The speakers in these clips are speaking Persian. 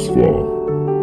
مسخره.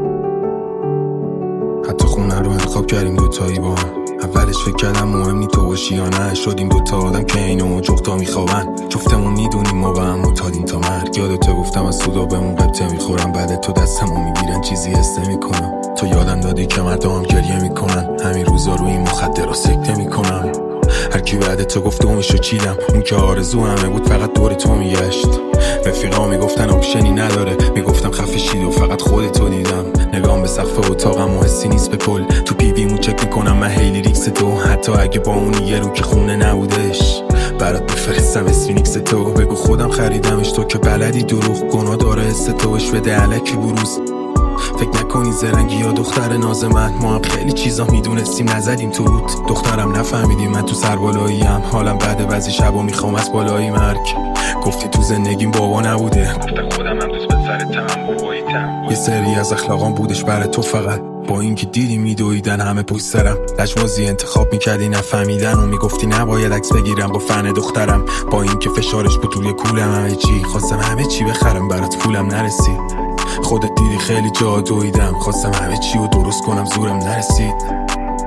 حتی خونه رو انتخاب کردیم دوتایی با هم. اولش فکر کردم مهم نی تو باشی یا نه، شدیم دوتا آدم که اینو جفتا میخوابن. جفتمون میدونیم ما با هم معتادیم تا مرگ. یادت گفتم از سودا بهمون قبطه میخورم، بعد تو دستمو میگیرن چیزی حس نمیکنم. تو یادم دادی که مردم هم گریه میکنن، همین روزا روی این مخدرها سکته میکنم. هر کی بعد تو گفت اونشو چیدم، اون که آرزو همه بود فقط دور تو میگشت. رفیقا میگفتن اپشنی نداره، میگفتم خفه شید و فقط خودتو دیدم. نگام به سقف اتاقم و حسی نیست به کل، تو پیویمو چک میکنم من هی لیریکس تو. حتی اگه با اون یه رو که خونه نبودش برات بفرستم اسفینیکس تو. بگو خودم خریدمش، تو که بلدی دروغ گناه داره حس توش بده علکی بروز. فکر نکنی زرنگی یا دختر ناز من، ما هم خیلی چیزا میدونستیم نزدیم تو بود. دخترم نفهمیدیم من تو سربالاییم، حالم بعد بعضی شبا میخوام از بالایی مرگ. گفتی تو زندگیم بابا نبوده، گفتم خودم هم دوست به سرتم باباییتم. یه سری از اخلاقام بودش برای تو فقط، با اینکه دیدی میدویدن همه پشت سرم. لجبازی انتخاب میکردی نفهمیدن و میگفتی نباید عکس بگیرم با فن دخترم. با اینکه فشارش بود توی کولم همه چی، خواستم همه چی بخرم برات پولم نرسید. خودت دیدی خیلی جا دویدم، خواستم همه چی رو درست کنم زورم نرسید.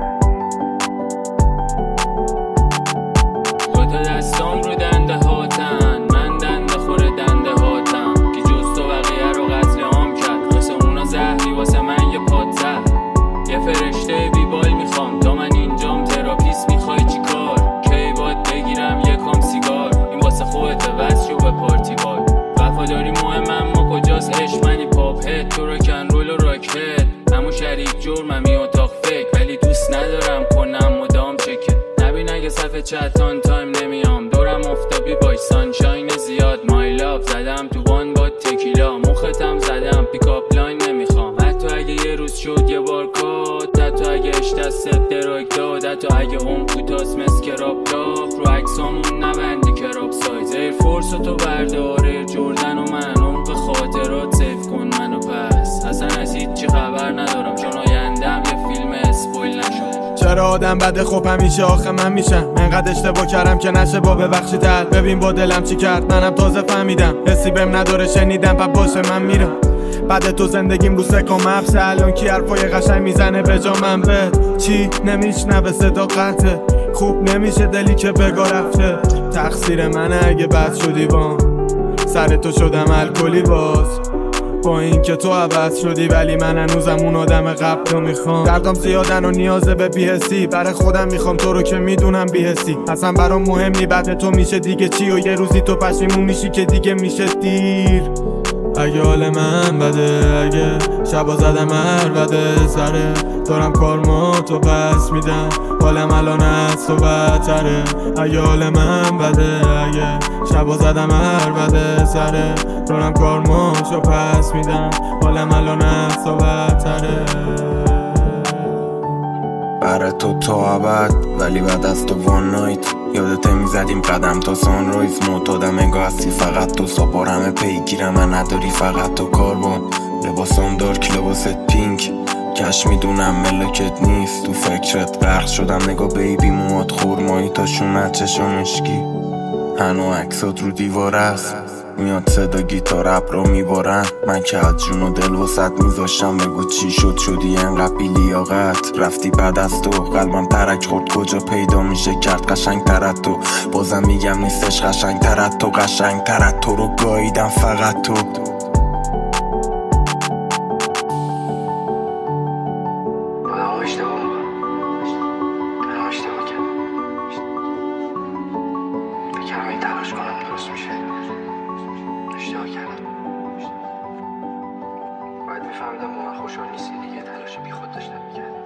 دوتا دستام رو دنده هاتن، من دنده خوره دنده هاتم. که جز تو بقیه رو قتل عام کرد، قصه اونا زهری واسه من یه پادزه. یه فرشته بیبال میخوام تا من اینجام، تراپیست میخوای چی کار؟ کی باید بگیرم یکم سیگار؟ این واسه خودت بس شو به پارتی بای. وفاداری مهمم ما کجاست عشق؟ منی پاپ هد تو راکن رول و راک هد. همون شریک جرممی اتاق فکر، ولی دوست ندارم کنم مدام چکه. نبین اگه صفحه چتان تایم نمیام، دورم افتابی باش سانشاین زیاد. مای لاف زدم تو وان با تکیلا، مختم زدم پیکاپ لاین نمیخوام. حتی اگه یه روز شد یه بار کات، حتی اگه اشتست دراگ داد، حتی اگه هم کوتاس مسکراب داف. رو عکسامون نبندی کراب سایز، ایر فورس تو برداره جردن و من. عمق خاطرات سیف کن منو پس، اصلا از هیچی خبر ندارم چون آیندم یه فیلم اسپویل نشده. چرا آدم بده خب همیشه آخه من میشم؟ انقدر اشتباه کردم که نشه با ببخشیدت. ببین با دلم چی کرد منم تازه فهمیدم، حسی بهم نداره شنیدم پا باشه من میرم. بعد تو زندگیم رو سکم حبس، الان کی حرفای قشنگ میزنه به جا من؟ به چی نمیشنوه صدا قطعه، خوب نمیشه دلی که بگا رفته. تقصیر منه اگه بد شدی بام، سر تو شدم الکلی باز. با این که تو عوض شدی ولی من هنوزم اون آدم قبل رو میخوام. دردم زیادن و نیازه به بی‌حسی، برای خودم میخوام تو رو که میدونم بی‌حسی. اصلا برام مهم نی بعد تو میشه دیگه چی، و یه روزی تو پشیمون میشی که دیگه میشه دیر. اگه حال من بده، اگه شبا زدم هر بده سره، دارم کارما تو پس میدم، حالم الان از تو بدتره. اگه حال من بده، اگه شبا زدم هر بده سره، دارم کارما تو پس میدم، حالم الان از تو بدتره. برای تو تا ابد ولی بعد از تو وان نایت. یادت میزدیم قدم تا سانرایز، معتادم انگاه هستی فقط تو. سابار همه پیگیرم من نداری فقط تو کاربان. لباسام دارک لباست پینک، کش میدونم ملکت نیست. تو فکرت غرق شدم نگاه بیبی موات خورمایی تا شونت چشم مشکی. هنو عکسات رو دیوار است، میاد صدا گیتار رپ رو میبارن. من که از جون و دل وسط میذاشتم، بگو چی شد شدی انقدر بی لیاقت. رفتی بعد از تو قلبم ترک خورد، کجا پیدا میشه کرد قشنگ ترت تو. بازم میگم نیستش قشنگ ترت تو، قشنگ ترت تو رو گاییدم فقط تو. تلاش کنم درست میشه. اشتباه کردم. باید میفهمیدم با من خوشحال نیستی دیگه، تلاش بی خود داشتم میکردم.